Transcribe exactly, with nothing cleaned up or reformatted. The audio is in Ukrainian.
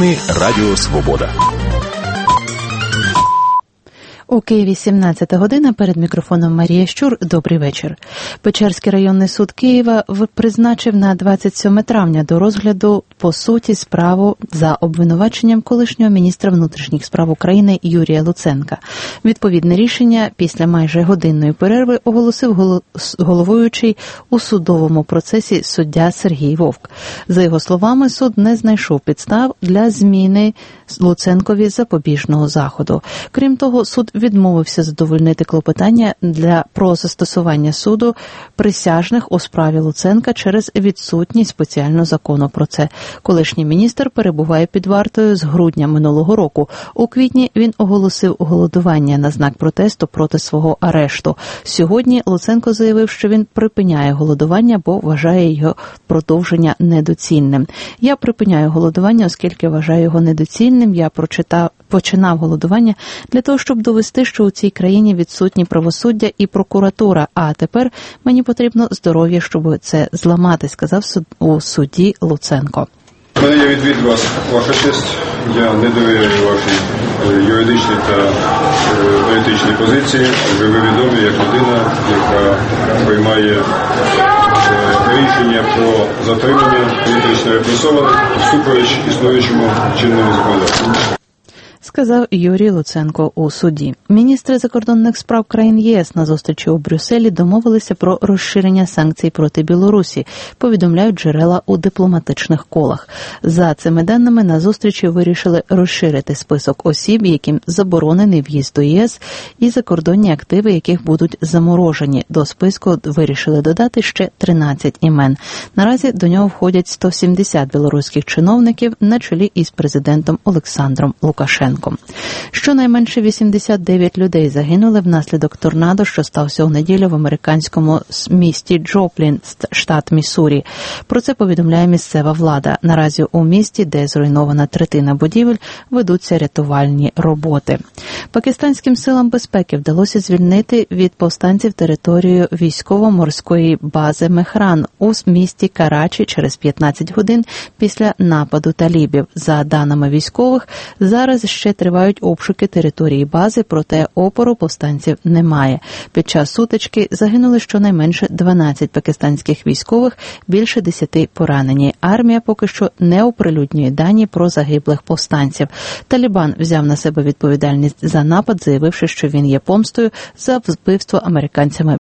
Новини Радіо Свобода. У Києві сімнадцята година, перед мікрофоном Марія Щур. Добрий вечір. Печерський районний суд Києва призначив на двадцять сьоме травня до розгляду по суті справу за обвинуваченням колишнього міністра внутрішніх справ України Юрія Луценка. Відповідне рішення після майже годинної перерви оголосив головуючий у судовому процесі суддя Сергій Вовк. За його словами, суд не знайшов підстав для зміни Луценкові запобіжного заходу. Крім того, суд відмовився задовольнити клопотання для про застосування суду присяжних у справі Луценка через відсутність спеціального закону про це. Колишній міністр перебуває під вартою з грудня минулого року. У квітні він оголосив голодування на знак протесту проти свого арешту. Сьогодні Луценко заявив, що він припиняє голодування, бо вважає його продовження недоцільним. Я припиняю голодування, оскільки вважаю його недоцільним. Я прочитав починав голодування для того, щоб довести, що у цій країні відсутні правосуддя і прокуратура, а тепер мені потрібно здоров'я, щоб це зламати, сказав суд, у суді Луценко. У мене є відвід вас, ваша честь. Я не довіряю вашій юридичній та політичній позиції, адже ви відомі як людина, яка приймає рішення про затримання політично репресованих всупереч існуючому чинному законодавству, сказав Юрій Луценко у суді. Міністри закордонних справ країн ЄС на зустрічі у Брюсселі домовилися про розширення санкцій проти Білорусі, повідомляють джерела у дипломатичних колах. За цими даними, на зустрічі вирішили розширити список осіб, яким заборонений в'їзд до ЄС, і закордонні активи, яких будуть заморожені. До списку вирішили додати ще тринадцять імен. Наразі до нього входять сто сімдесят білоруських чиновників на чолі із президентом Олександром Лукашенком. Щонайменше вісімдесят дев'ять людей загинули внаслідок торнадо, що стався у неділю в американському місті Джоплін, штат Міссурі. Про це повідомляє місцева влада. Наразі у місті, де зруйнована третина будівель, ведуться рятувальні роботи. Пакистанським силам безпеки вдалося звільнити від повстанців територію військово-морської бази Мехран у місті Карачі через п'ятнадцять годин після нападу талібів. За даними військових, зараз ще тривають обшуки території бази, проте опору повстанців немає. Під час сутички загинули щонайменше дванадцять пакистанських військових, більше десяти поранені. Армія поки що не оприлюднює дані про загиблих повстанців. Талібан взяв на себе відповідальність за напад, заявивши, що він є помстою за вбивство американцями